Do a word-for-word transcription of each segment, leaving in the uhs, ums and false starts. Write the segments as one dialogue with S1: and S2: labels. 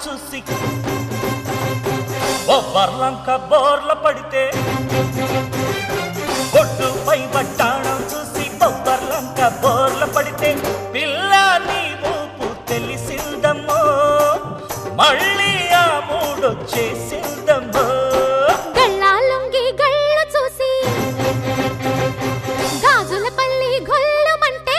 S1: చూసి బొబ్బర్లంక బోర్ల పడితే ఒడ్డుపై వడ్డాణం చూసి బొబ్బర్లంక బోర్ల పడితే పిల్ల నీ ఊపు తెలిసిందమ్మో మళ్ళీ ఆ మూడొచ్చేసిందమ్మో
S2: గళ్ళాలుంగి గళ్ళు చూసి గాజుల పల్లి గొల్లమంటే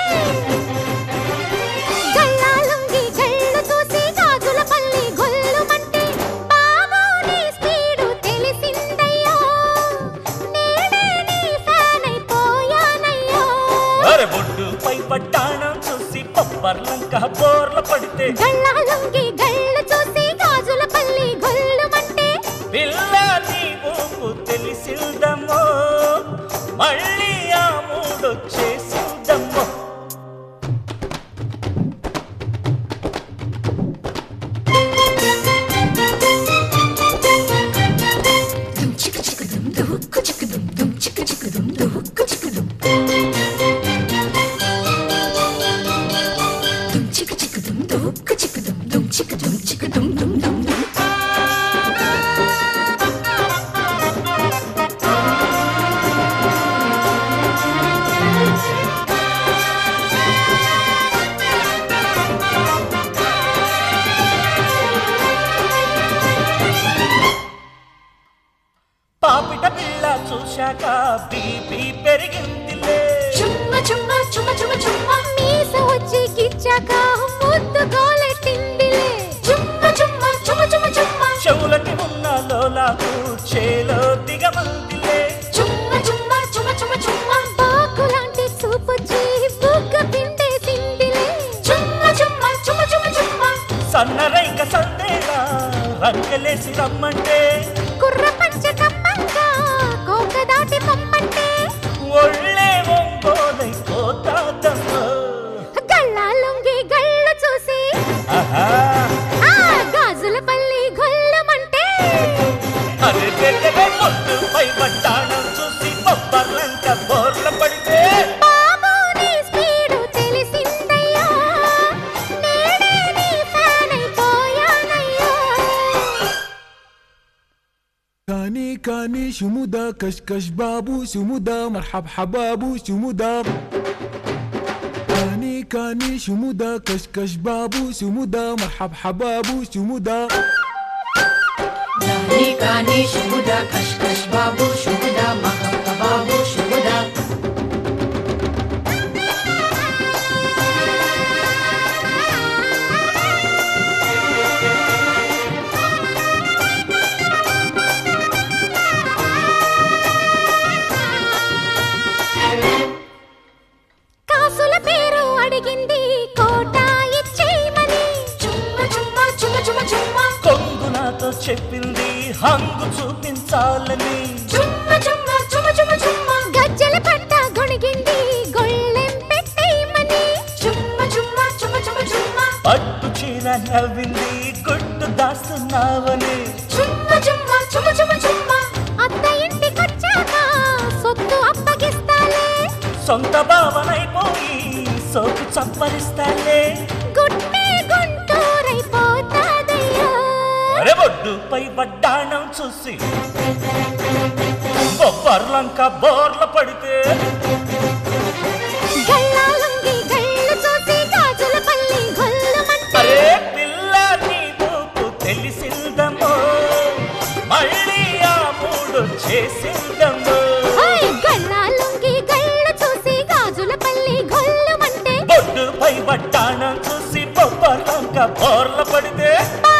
S2: గళ్ళాలుంగి గళ్ళు చూసి గాజుల పల్లి గొల్లమంటే బాబు నీ స్పీడు తెలిసిందయ్యో నేనే నీ ఫ్యాన్ అయిపోయానయ్యో
S1: అరే బొడ్డుపై వడ్డాణం చూసి బొబ్బర్లంక బోర్ల పడితే
S2: గళ్ళాలుంగి గళ్ళు చూసి గాజుల పల్లి గొల్లమంటే
S1: పిల్ల నీ ఊపు తెలిసిందమ్మో మళ్ళీ ఆ మూడొచ్చేసిందమ్మో పాపిట పిల్ల చూశాక బీపీ పెరిగిందిలే
S2: చుమ్మ చుమ్మ చుమ్మ చుమ్మ చుమ్మ మీస వచ్చి గిచ్చాక ముద్దు గోలెట్టిందిలే చుమ్మ చుమ్మ చుమ్మ చుమ్మ చుమ్మ
S1: చెవులకి ఉన్న లోలాకు చేలో దిగమందిలే
S2: చుమ్మ చుమ్మ చుమ్మ చుమ్మ చుమ్మ బాకులాంటి చూపొచ్చి బుగ్గ పిండేసిందిలే చుమ్మ చుమ్మ చుమ్మ చుమ్మ చుమ్మ
S1: సన్నరైక సందేలా రంకెలేసి రమ్మంటే
S2: కుర్ర పంచ కమ్మంగా కోక దాటి పొమ్మంటే
S1: ఒళ్ళే ఒంగోలై పోతాదమ్మో
S2: గళ్ళాలుంగి గళ్ళు చూసి
S1: ఆహా
S2: ఆ గాజుల పల్లి గొల్లమంటే
S1: అరే గెల్లె పొద్దుపై వడ్డాణం చూసి బొబ్బర్లంక బోర్ల పడితే
S2: బాబు నీ స్పీడు తెలిసిందయ్యా నేనే నీ ఫ్యాన్ అయిపోయానయ్యా
S3: كاني كاني شمودا كشكش بابو شمودا مرحب حبابو شمودا كاني كاني شمودا كشكش بابو شمودا مرحب حبابو شمودا
S4: كاني كاني شمودا كشكش بابو شمودا مرحب حبابو شمودا
S2: కాసుల పేరు అడిగింది కోట ఇచ్చేయమని చుమ్మ చుమ్మ చుమ్మ చుమ్మ చుమ్మ
S1: కొంగు నాతో చెప్పింది హంగు చూపించాలని
S2: చుమ్మ చుమ్మ చుమ్మ చుమ్మ చుమ్మ గజ్జల పట్ట గొణిగింది గొళ్ళెం పెట్టేయమని చుమ్మ చుమ్మ చుమ్మ చుమ్మ చుమ్మ
S1: పట్టు చీర నవ్వింది గుట్టు దాస్తున్నావని
S2: చుమ్మ చుమ్మ చుమ్మ చుమ్మ చుమ్మ అత్త ఇంటికొచ్చాక సొత్తు అప్పగిస్తాలే
S1: సొంత భావనైపోయి సోకు చప్పరిస్తాలే
S2: గుట్టే గుంటూరైపోతాదయ్యా
S1: అరే ఒడ్డుపై వడ్డాణం చూసి బొబ్బర్లంక బోర్ల పడితే
S2: గళ్ళాలుంగి గళ్ళు చూసి గాజుల పల్లి గొల్లమంటే
S1: అరే పిల్ల నీ ఊపు తెలిసిందమ్మో మళ్ళీ ఆ మూడు చేసిందమ్మో
S2: ఓయ్ గళ్ళాలుంగి గళ్ళు చూసి గాజుల పల్లి గొల్లమంటే
S1: ఒడ్డుపై వడ్డాణం చూసి బొబ్బర్లంక బోర్ల పడితే